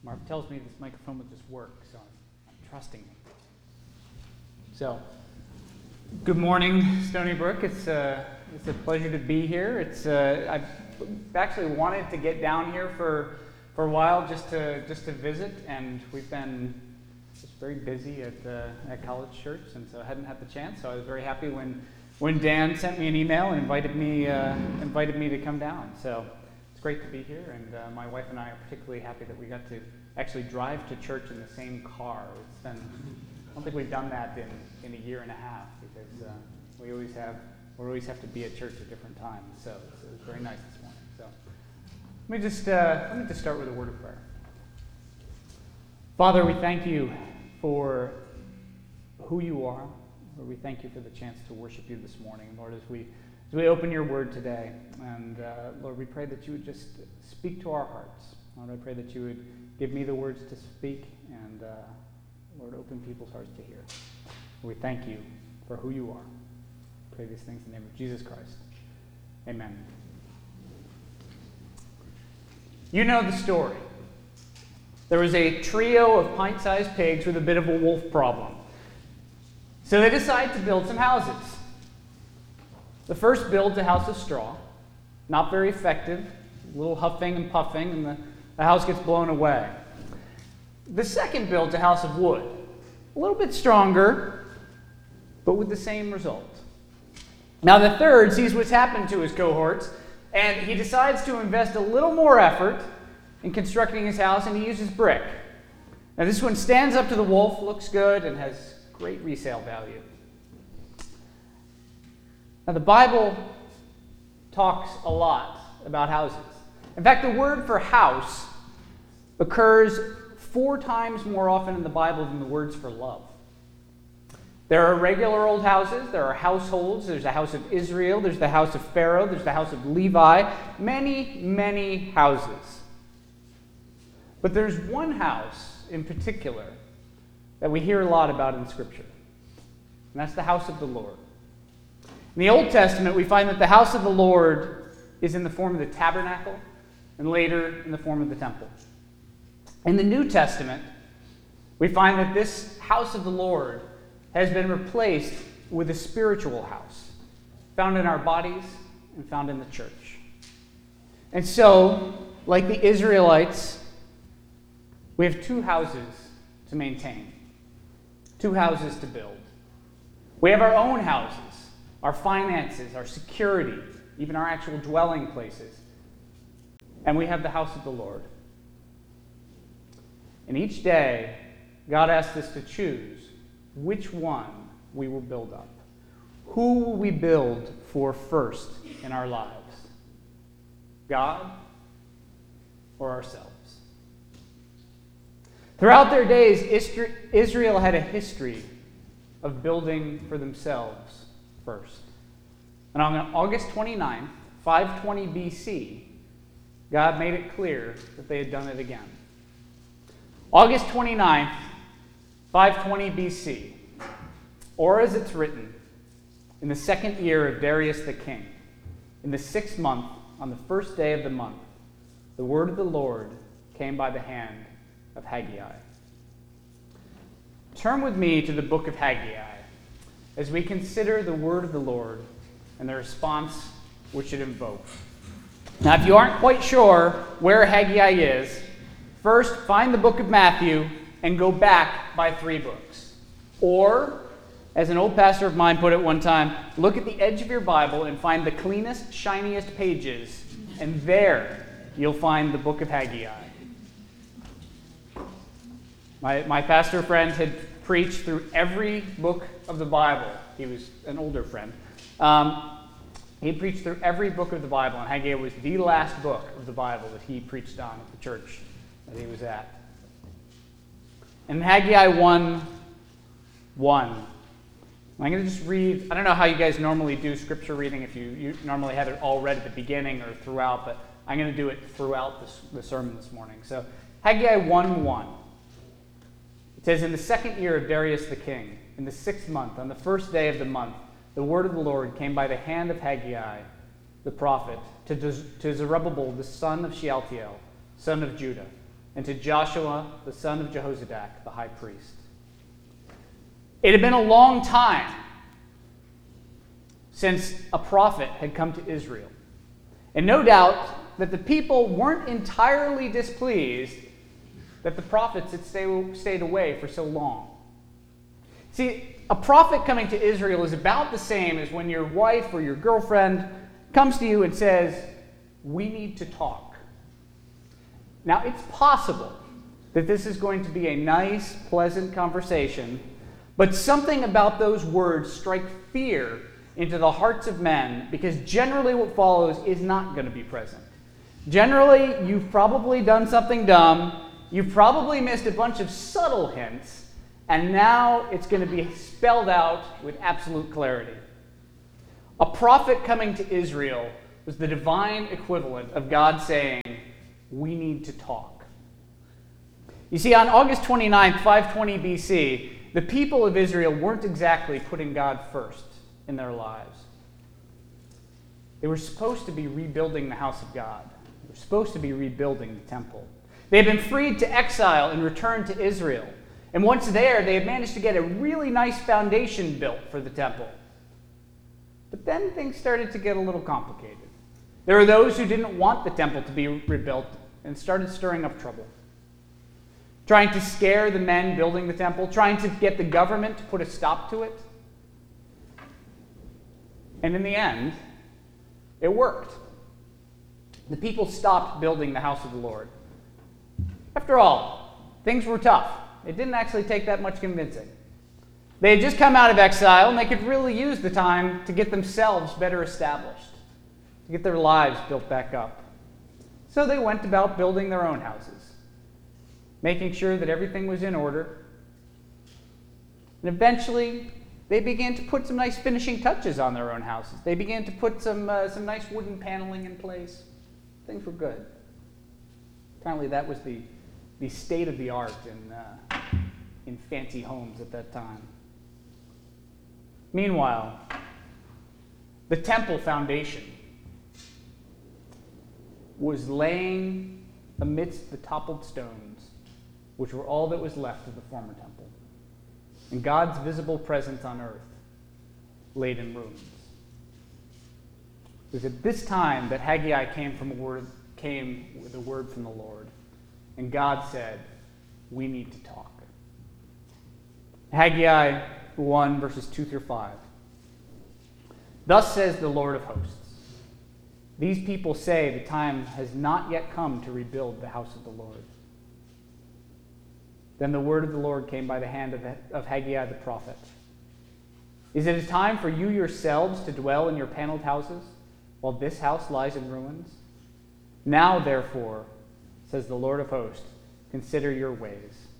Mark tells me this microphone will just work, so I'm trusting him. So, good morning, Stony Brook. It's a pleasure to be here. I've actually wanted to get down here for a while just to visit, and we've been just very busy at College Church, and so I hadn't had the chance. So I was very happy when Dan sent me an email and invited me to come down. So it's great to be here, and my wife and I are particularly happy that we got to actually drive to church in the same car. I don't think we've done that in a year and a half, because we always have to be at church at different times. So it was very nice this morning. So let me just start with a word of prayer. Father, we thank you for who you are. Lord, we thank you for the chance to worship you this morning. Lord, as we open your word today, and Lord, we pray that you would just speak to our hearts. Lord, I pray that you would give me the words to speak, and Lord, open people's hearts to hear. We thank you for who you are. I pray these things in the name of Jesus Christ. Amen. You know the story. There was a trio of pint-sized pigs with a bit of a wolf problem. So they decide to build some houses. The first builds a house of straw. Not very effective. A little huffing and puffing, and the house gets blown away. The second builds a house of wood. A little bit stronger, but with the same result. Now the third sees what's happened to his cohorts, and he decides to invest a little more effort in constructing his house, and he uses brick. Now this one stands up to the wolf, looks good, and has great resale value. Now the Bible talks a lot about houses. In fact, the word for house occurs 4 times more often in the Bible than the words for love. There are regular old houses, there are households, there's the house of Israel, there's the house of Pharaoh, there's the house of Levi, many, many houses. But there's one house in particular that we hear a lot about in Scripture, and that's the house of the Lord. In the Old Testament, we find that the house of the Lord is in the form of the tabernacle, and later in the form of the temple. In the New Testament, we find that this house of the Lord has been replaced with a spiritual house, found in our bodies and found in the church. And so, like the Israelites, we have 2 houses to maintain, 2 houses to build. We have our own houses, our finances, our security, even our actual dwelling places. And we have the house of the Lord. And each day, God asks us to choose which one we will build up. Who will we build for first in our lives? God or ourselves? Throughout their days, Israel had a history of building for themselves first. And on August 29th, 520 BC, God made it clear that they had done it again. August 29th, 520 BC, or as it's written, in the 2nd year of Darius the king, in the 6th month, on the 1st day of the month, the word of the Lord came by the hand of Haggai. Turn with me to the book of Haggai as we consider the word of the Lord and the response which it invokes. Now, if you aren't quite sure where Haggai is, first find the book of Matthew and go back by 3 books. Or, as an old pastor of mine put it one time, look at the edge of your Bible and find the cleanest, shiniest pages, and there you'll find the book of Haggai. My pastor friend had preached through every book of the Bible. He was an older friend. He preached through every book of the Bible, and Haggai was the last book of the Bible that he preached on at the church that he was at. And Haggai 1:1. I'm going to just read. I don't know how you guys normally do scripture reading, if you normally have it all read at the beginning or throughout, but I'm going to do it throughout the sermon this morning. So Haggai 1:1. It says, in the 2nd year of Darius the king, in the 6th month, on the 1st day of the month, the word of the Lord came by the hand of Haggai, the prophet, to Zerubbabel, the son of Shealtiel, son of Judah, and to Joshua, the son of Jehozadak, the high priest. It had been a long time since a prophet had come to Israel. And no doubt that the people weren't entirely displeased that the prophets had stayed away for so long. See, a prophet coming to Israel is about the same as when your wife or your girlfriend comes to you and says, "We need to talk." Now, it's possible that this is going to be a nice, pleasant conversation, but something about those words strike fear into the hearts of men, because generally what follows is not going to be present. Generally, you've probably done something dumb, you've probably missed a bunch of subtle hints, and now it's going to be spelled out with absolute clarity. A prophet coming to Israel was the divine equivalent of God saying, "We need to talk." You see, on August 29th, 520 BC, the people of Israel weren't exactly putting God first in their lives. They were supposed to be rebuilding the house of God. They were supposed to be rebuilding the temple. They had been freed to exile and returned to Israel. And once there, they had managed to get a really nice foundation built for the temple. But then things started to get a little complicated. There were those who didn't want the temple to be rebuilt and started stirring up trouble, trying to scare the men building the temple, trying to get the government to put a stop to it. And in the end, it worked. The people stopped building the house of the Lord. After all, things were tough. It didn't actually take that much convincing. They had just come out of exile, and they could really use the time to get themselves better established, to get their lives built back up. So they went about building their own houses, making sure that everything was in order. And eventually, they began to put some nice finishing touches on their own houses. They began to put some nice wooden paneling in place. Things were good. Apparently that was the state of the art in fancy homes at that time. Meanwhile, the temple foundation was laying amidst the toppled stones, which were all that was left of the former temple. And God's visible presence on earth laid in ruins. It was at this time that Haggai came with a word from the Lord. And God said, "We need to talk." Haggai 1, verses 2 through 5. "Thus says the Lord of hosts, these people say the time has not yet come to rebuild the house of the Lord. Then the word of the Lord came by the hand of Haggai the prophet. Is it a time for you yourselves to dwell in your paneled houses, while this house lies in ruins? Now, therefore, says the Lord of hosts, consider your ways."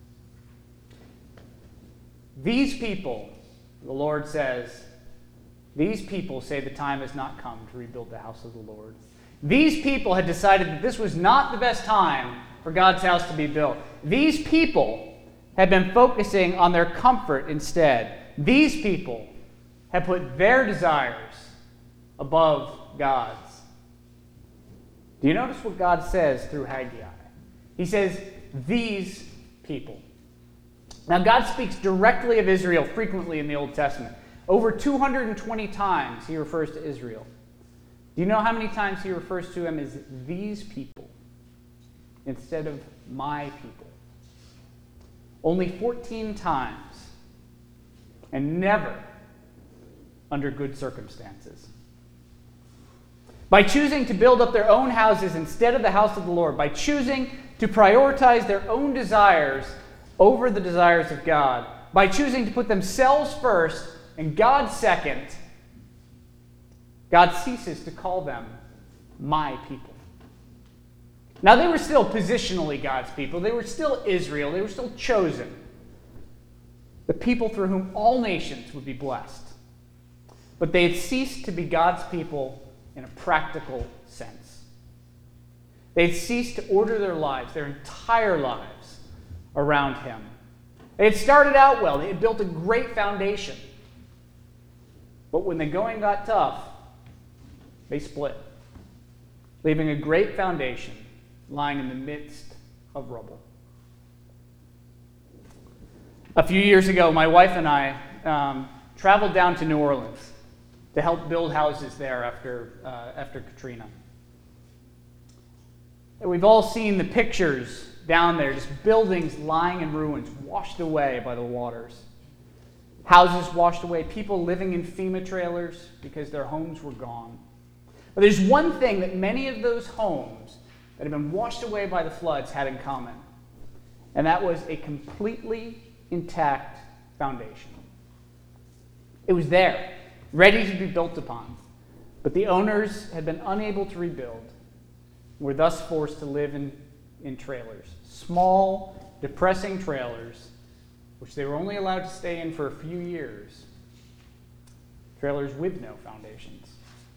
These people, the Lord says, these people say the time has not come to rebuild the house of the Lord. These people had decided that this was not the best time for God's house to be built. These people had been focusing on their comfort instead. These people had put their desires above God's. Do you notice what God says through Haggai? He says, "These people." Now, God speaks directly of Israel frequently in the Old Testament. Over 220 times he refers to Israel. Do you know how many times he refers to them as "these people" instead of "my people"? Only 14 times, and never under good circumstances. By choosing to build up their own houses instead of the house of the Lord, by choosing to prioritize their own desires over the desires of God, by choosing to put themselves first and God second, God ceases to call them "my people." Now, they were still positionally God's people. They were still Israel. They were still chosen, the people through whom all nations would be blessed. But they had ceased to be God's people in a practical sense. They had ceased to order their lives, their entire lives, around him. They had started out well. They had built a great foundation. But when the going got tough, they split, leaving a great foundation lying in the midst of rubble. A few years ago, my wife and I traveled down to New Orleans to help build houses there after Katrina. And we've all seen the pictures down there, just buildings lying in ruins, washed away by the waters. Houses washed away, people living in FEMA trailers because their homes were gone. But there's one thing that many of those homes that have been washed away by the floods had in common, and that was a completely intact foundation. It was there, ready to be built upon, but the owners had been unable to rebuild, were thus forced to live in trailers, small, depressing trailers, which they were only allowed to stay in for a few years, trailers with no foundations.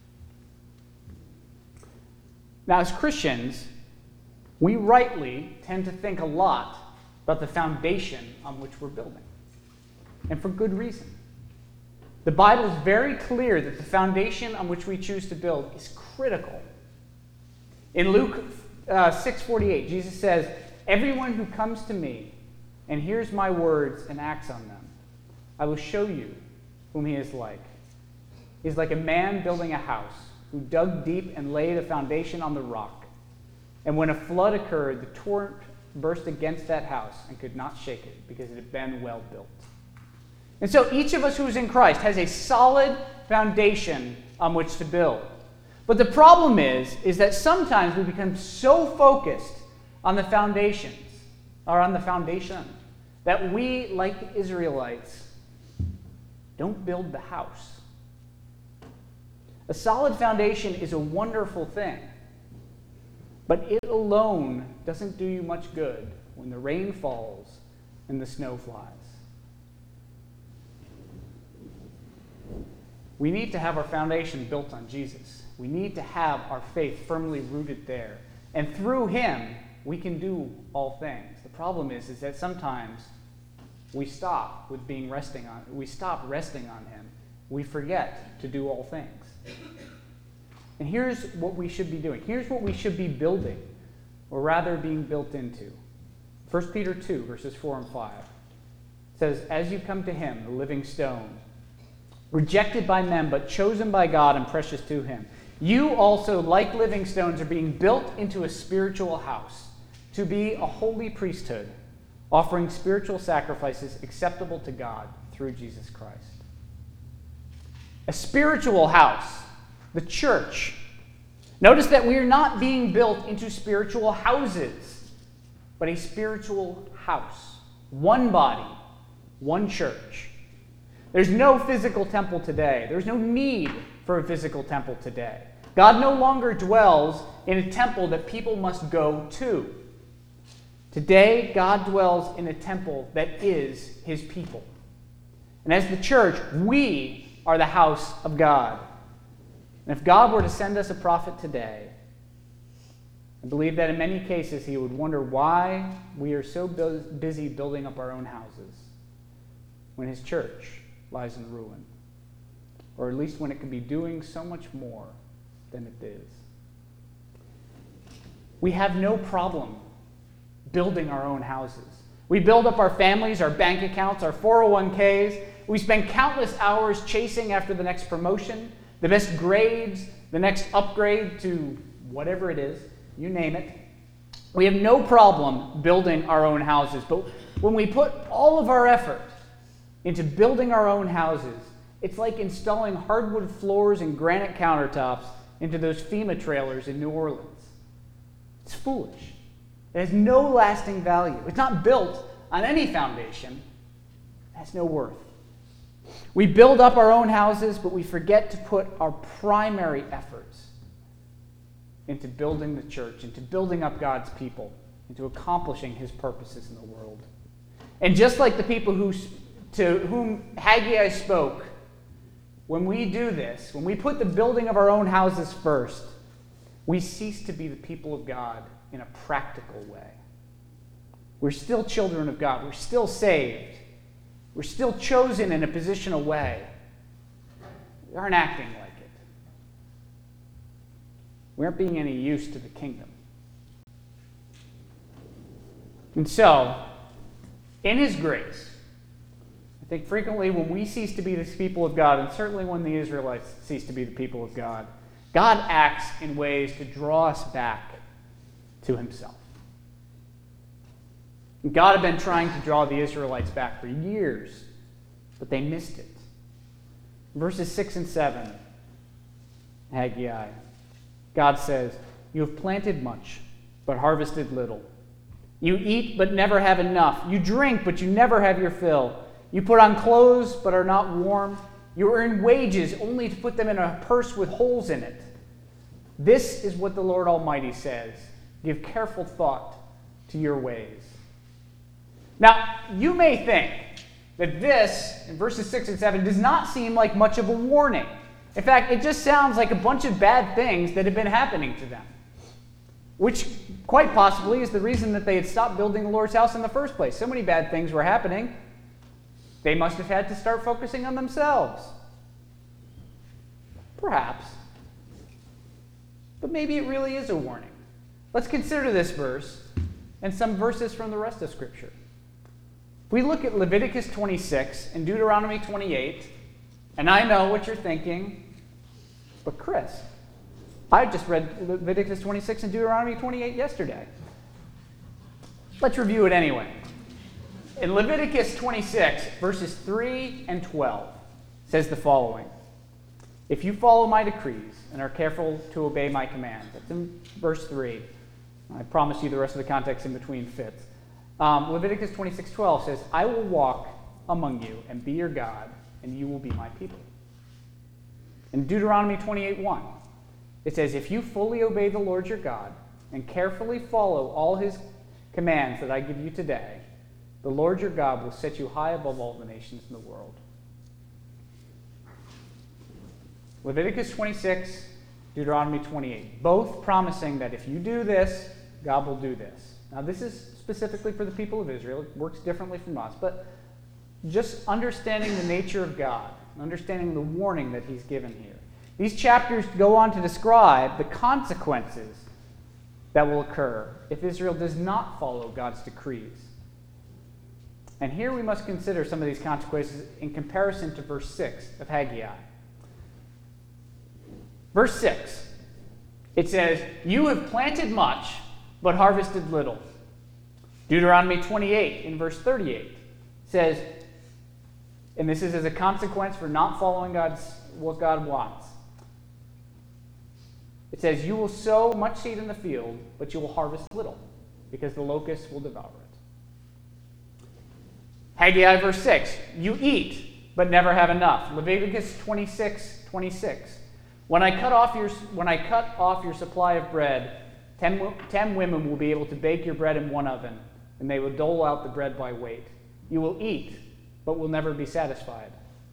Now, as Christians, we rightly tend to think a lot about the foundation on which we're building, and for good reason. The Bible is very clear that the foundation on which we choose to build is critical. In Luke 6:48, Jesus says, "Everyone who comes to me and hears my words and acts on them, I will show you whom he is like. He is like a man building a house who dug deep and laid a foundation on the rock. And when a flood occurred, the torrent burst against that house and could not shake it because it had been well built." And so each of us who is in Christ has a solid foundation on which to build. But the problem is that sometimes we become so focused on the foundation, that we, like the Israelites, don't build the house. A solid foundation is a wonderful thing, but it alone doesn't do you much good when the rain falls and the snow flies. We need to have our foundation built on Jesus. We need to have our faith firmly rooted there. And through him, we can do all things. The problem is that sometimes we stop resting on him. We forget to do all things. And here's what we should be doing. Here's what we should be building, or rather being built into. 1 Peter 2, verses 4 and 5 says, "As you come to him, the living stone, rejected by men, but chosen by God and precious to him, you also, like living stones, are being built into a spiritual house, to be a holy priesthood, offering spiritual sacrifices acceptable to God through Jesus Christ." A spiritual house, the church. Notice that we are not being built into spiritual houses, but a spiritual house. One body, one church. There's no physical temple today. There's no need for a physical temple today. God no longer dwells in a temple that people must go to. Today, God dwells in a temple that is his people. And as the church, we are the house of God. And if God were to send us a prophet today, I believe that in many cases he would wonder why we are so busy building up our own houses when his church lies in ruin, or at least when it could be doing so much more than it is. We have no problem building our own houses. We build up our families, our bank accounts, our 401ks. We spend countless hours chasing after the next promotion, the best grades, the next upgrade to whatever it is, you name it. We have no problem building our own houses, but when we put all of our effort into building our own houses, it's like installing hardwood floors and granite countertops into those FEMA trailers in New Orleans. It's foolish. It has no lasting value. It's not built on any foundation. It has no worth. We build up our own houses, but we forget to put our primary efforts into building the church, into building up God's people, into accomplishing his purposes in the world. And just like the people to whom Haggai spoke, when we do this, when we put the building of our own houses first, we cease to be the people of God in a practical way. We're still children of God. We're still saved. We're still chosen in a positional way. We aren't acting like it. We aren't being any use to the kingdom. And so, in his grace, I think frequently when we cease to be the people of God, and certainly when the Israelites cease to be the people of God, God acts in ways to draw us back to himself. God had been trying to draw the Israelites back for years, but they missed it. Verses 6 and 7, Haggai, God says, "You have planted much, but harvested little. You eat, but never have enough. You drink, but you never have your fill. You put on clothes, but are not warm. You earn wages only to put them in a purse with holes in it. This is what the Lord Almighty says. Give careful thought to your ways." Now, you may think that this, in verses 6 and 7, does not seem like much of a warning. In fact, it just sounds like a bunch of bad things that have been happening to them, which quite possibly is the reason that they had stopped building the Lord's house in the first place. So many bad things were happening. They must have had to start focusing on themselves. Perhaps. But maybe it really is a warning. Let's consider this verse and some verses from the rest of Scripture. If we look at Leviticus 26 and Deuteronomy 28, and I know what you're thinking, but Chris, I just read Leviticus 26 and Deuteronomy 28 yesterday. Let's review it anyway. In Leviticus 26, verses 3 and 12, says the following: "If you follow my decrees and are careful to obey my commands," that's in verse 3. I promise you the rest of the context in between fits. Leviticus 26:12 says, "I will walk among you and be your God, and you will be my people." In Deuteronomy 28:1, it says, "If you fully obey the Lord your God and carefully follow all his commands that I give you today, the Lord your God will set you high above all the nations in the world." Leviticus 26, Deuteronomy 28, both promising that if you do this, God will do this. Now, this is specifically for the people of Israel. It works differently from us, but just understanding the nature of God, understanding the warning that he's given here. These chapters go on to describe the consequences that will occur if Israel does not follow God's decrees. And here we must consider some of these consequences in comparison to verse 6 of Haggai. Verse 6, it says, "You have planted much, but harvested little." Deuteronomy 28 in verse 38 says, and this is as a consequence for not following what God wants. It says, "You will sow much seed in the field, but you will harvest little, because the locusts will devour it." Haggai verse 6, "You eat, but never have enough." Leviticus 26:26, When I cut off your supply of bread, 10 women will be able to bake your bread in one oven, and they will dole out the bread by weight. You will eat, but will never be satisfied."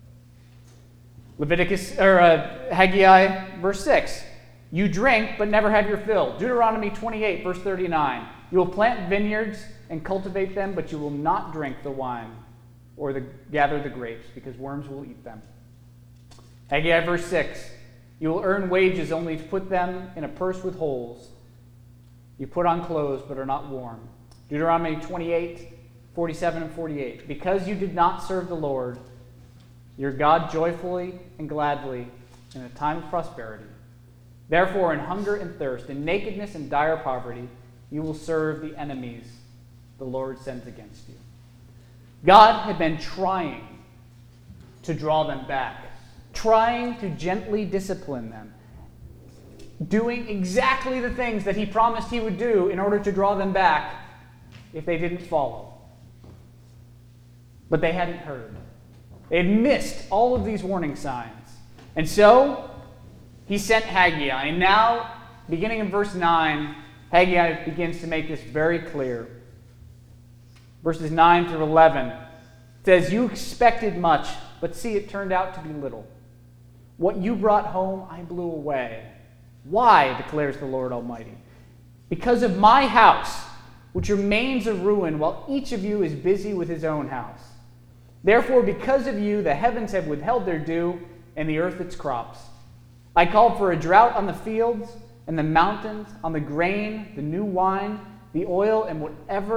Haggai verse 6, "You drink, but never have your fill." Deuteronomy 28 verse 39, "You will plant vineyards and cultivate them, but you will not drink the wine or gather the grapes, because worms will eat them." Haggai verse 6, "You will earn wages only to put them in a purse with holes. You put on clothes, but are not warm." Deuteronomy 28, 47 and 48. "Because you did not serve the Lord, your God, joyfully and gladly in a time of prosperity. Therefore, in hunger and thirst, in nakedness and dire poverty, you will serve the enemies the Lord sends against you." God had been trying to draw them back, trying to gently discipline them, doing exactly the things that he promised he would do in order to draw them back if they didn't follow. But they hadn't heard. They had missed all of these warning signs. And so, he sent Haggai. And now, beginning in verse 9, Haggai begins to make this very clear. Verses 9 through 11 says, "You expected much, but see, it turned out to be little. What you brought home, I blew away. Why, declares the Lord Almighty? Because of my house, which remains a ruin, while each of you is busy with his own house. Therefore, because of you, the heavens have withheld their dew, and the earth its crops. I called for a drought on the fields and the mountains, on the grain, the new wine, the oil, and whatever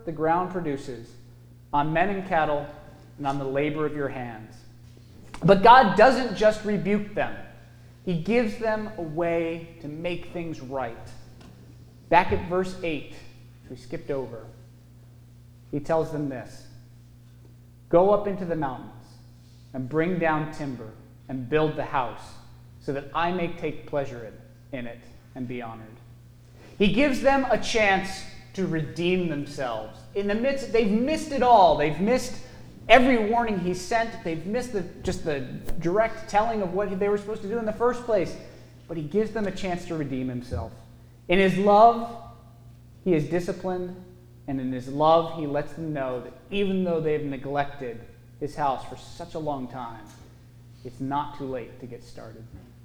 the ground produces, on men and cattle, and on the labor of your hands. But God doesn't just rebuke them. He gives them a way to make things right. Back at verse 8, which we skipped over, he tells them this: "Go up into the mountains and bring down timber and build the house, so that I may take pleasure in it and be honored." He gives them a chance to redeem themselves. In the midst, they've missed it all. They've missed every warning he sent. They've missed the direct telling of what they were supposed to do in the first place. But he gives them a chance to redeem himself. In his love, he is disciplined, and in his love, he lets them know that even though they've neglected his house for such a long time, it's not too late to get started.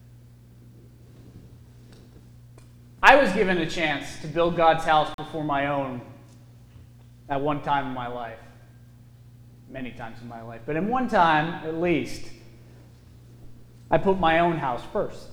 I was given a chance to build God's house before my own at one time in my life. Many times in my life. But in one time, at least, I put my own house first.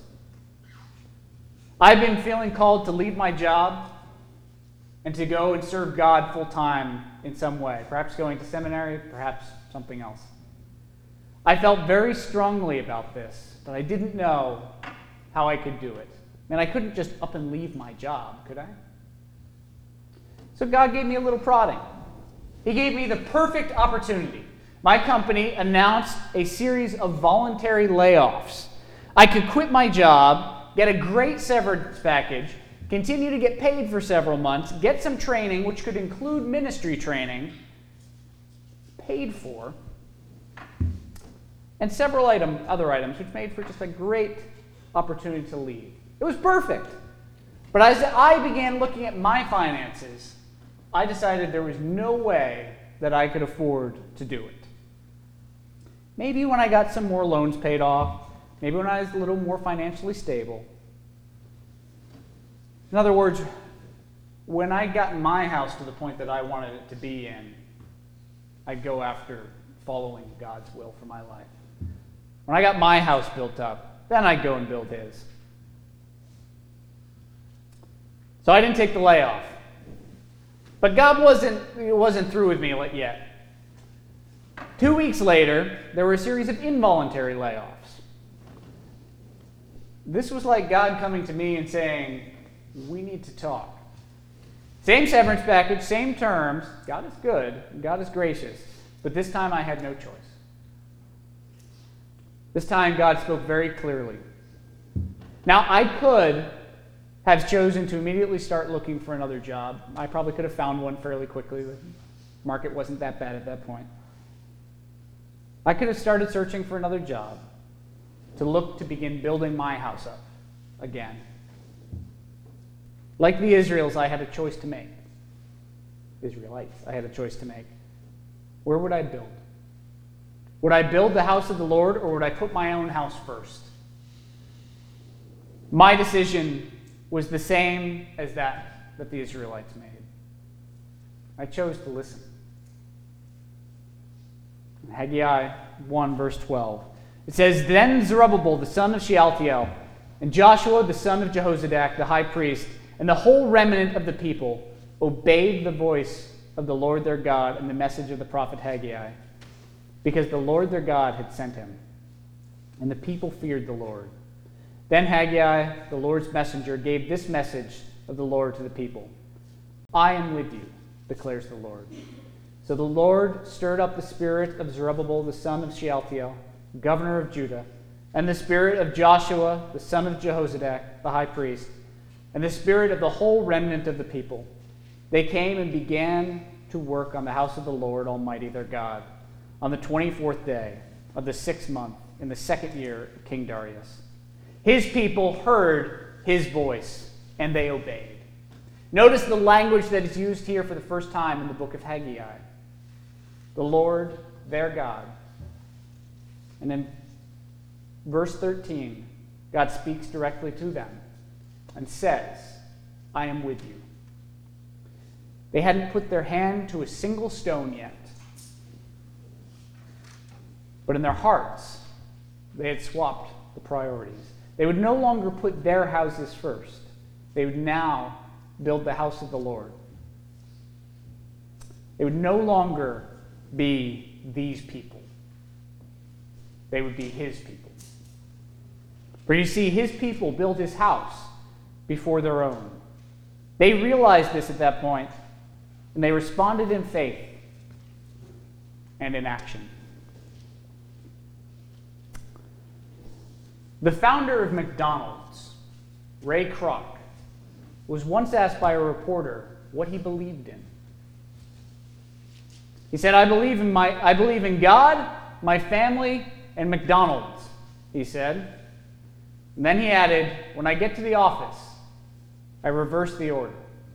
I've been feeling called to leave my job and to go and serve God full time in some way. Perhaps going to seminary, perhaps something else. I felt very strongly about this, but I didn't know how I could do it. And I couldn't just up and leave my job, could I? So God gave me a little prodding. He gave me the perfect opportunity. My company announced a series of voluntary layoffs. I could quit my job, get a great severance package, continue to get paid for several months, get some training, which could include ministry training, paid for, and several other items, which made for just a great opportunity to leave. It was perfect. But as I began looking at my finances, I decided there was no way that I could afford to do it. Maybe when I got some more loans paid off, maybe when I was a little more financially stable. In other words, when I got my house to the point that I wanted it to be in, I'd go after following God's will for my life. When I got my house built up, then I'd go and build his. So I didn't take the layoff. But God wasn't through with me yet. 2 weeks later, there were a series of involuntary layoffs. This was like God coming to me and saying, we need to talk. Same severance package, same terms. God is good. God is gracious. But this time I had no choice. This time God spoke very clearly. Now I could have chosen to immediately start looking for another job. I probably could have found one fairly quickly. The market wasn't that bad at that point. I could have started searching for another job to look to begin building my house up again. Like the Israelites, I had a choice to make. Where would I build? Would I build the house of the Lord, or would I put my own house first? My decision was the same as that the Israelites made. I chose to listen. In Haggai 1, verse 12, it says, "Then Zerubbabel, the son of Shealtiel, and Joshua, the son of Jehozadak, the high priest, and the whole remnant of the people obeyed the voice of the Lord their God and the message of the prophet Haggai, because the Lord their God had sent him. And the people feared the Lord. Then Haggai, the Lord's messenger, gave this message of the Lord to the people. I am with you, declares the Lord. So the Lord stirred up the spirit of Zerubbabel, the son of Shealtiel, governor of Judah, and the spirit of Joshua, the son of Jehozadak, the high priest, and the spirit of the whole remnant of the people. They came and began to work on the house of the Lord Almighty their God on the 24th day of the 6th month in the 2nd year of King Darius. His people heard his voice, and they obeyed." Notice the language that is used here for the first time in the book of Haggai. The Lord, their God. And then verse 13, God speaks directly to them and says, I am with you. They hadn't put their hand to a single stone yet. But in their hearts, they had swapped the priorities. They would no longer put their houses first. They would now build the house of the Lord. They would no longer be these people. They would be his people. For you see, his people built his house before their own. They realized this at that point, and they responded in faith and in action. The founder of McDonald's, Ray Kroc, was once asked by a reporter what he believed in. He said, I believe in God, my family, and McDonald's, he said. And then he added, when I get to the office, I reverse the order.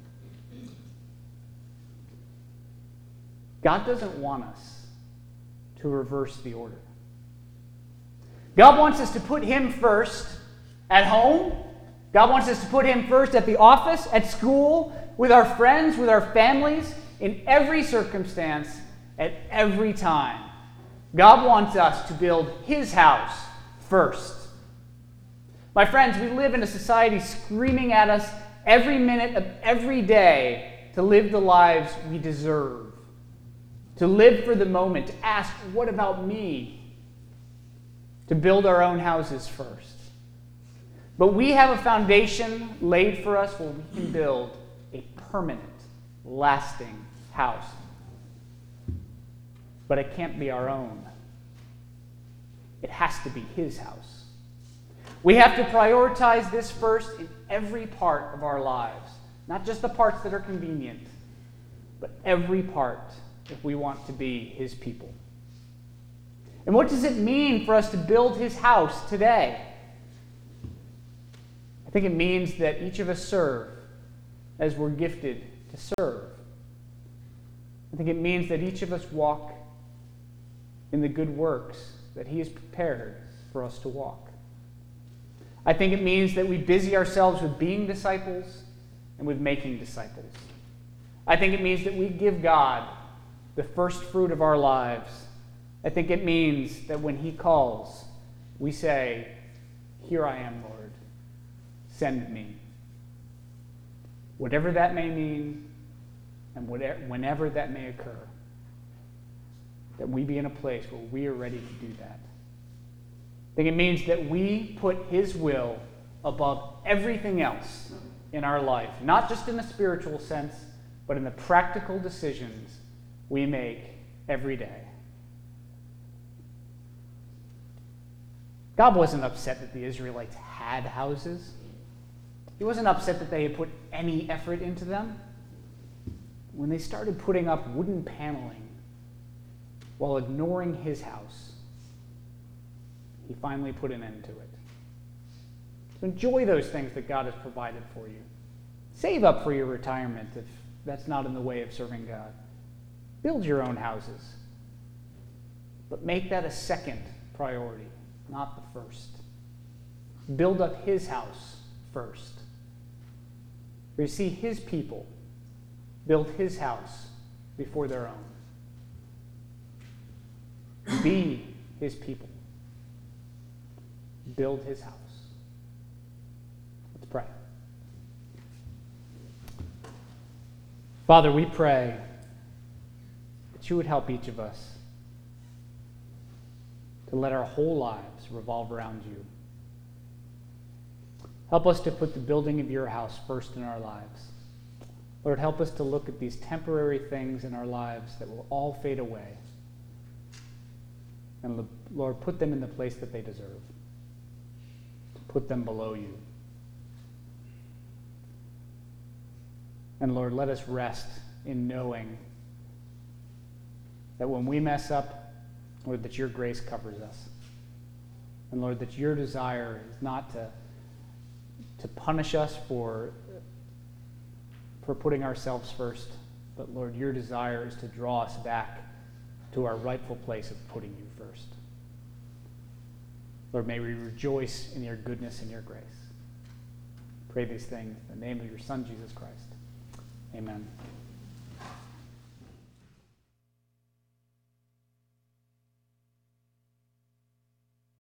God doesn't want us to reverse the order. God wants us to put him first at home. God wants us to put him first at the office, at school, with our friends, with our families, in every circumstance, at every time. God wants us to build his house first. My friends, we live in a society screaming at us every minute of every day to live the lives we deserve, to live for the moment, to ask, what about me? To build our own houses first. But we have a foundation laid for us where we can build a permanent, lasting house. But it can't be our own. It has to be his house. We have to prioritize this first in every part of our lives. Not just the parts that are convenient, but every part if we want to be his people. And what does it mean for us to build his house today? I think it means that each of us serve as we're gifted to serve. I think it means that each of us walk in the good works that he has prepared for us to walk. I think it means that we busy ourselves with being disciples and with making disciples. I think it means that we give God the first fruit of our lives. I think it means that when he calls, we say, here I am, Lord, send me. Whatever that may mean, and whenever that may occur, that we be in a place where we are ready to do that. I think it means that we put his will above everything else in our life, not just in the spiritual sense, but in the practical decisions we make every day. God wasn't upset that the Israelites had houses. He wasn't upset that they had put any effort into them. When they started putting up wooden paneling while ignoring his house, he finally put an end to it. So enjoy those things that God has provided for you. Save up for your retirement if that's not in the way of serving God. Build your own houses. But make that a second priority, not the first. Build up his house first. For you see, his people build his house before their own. Be his people. Build his house. Let's pray. Father, we pray that you would help each of us to let our whole lives revolve around you. Help us to put the building of your house first in our lives. Lord, help us to look at these temporary things in our lives that will all fade away. And Lord, put them in the place that they deserve. Put them below you. And Lord, let us rest in knowing that when we mess up, Lord, that your grace covers us. And Lord, that your desire is not to punish us for putting ourselves first, but Lord, your desire is to draw us back to our rightful place of putting you first. Lord, may we rejoice in your goodness and your grace. Pray these things in the name of your Son, Jesus Christ. Amen.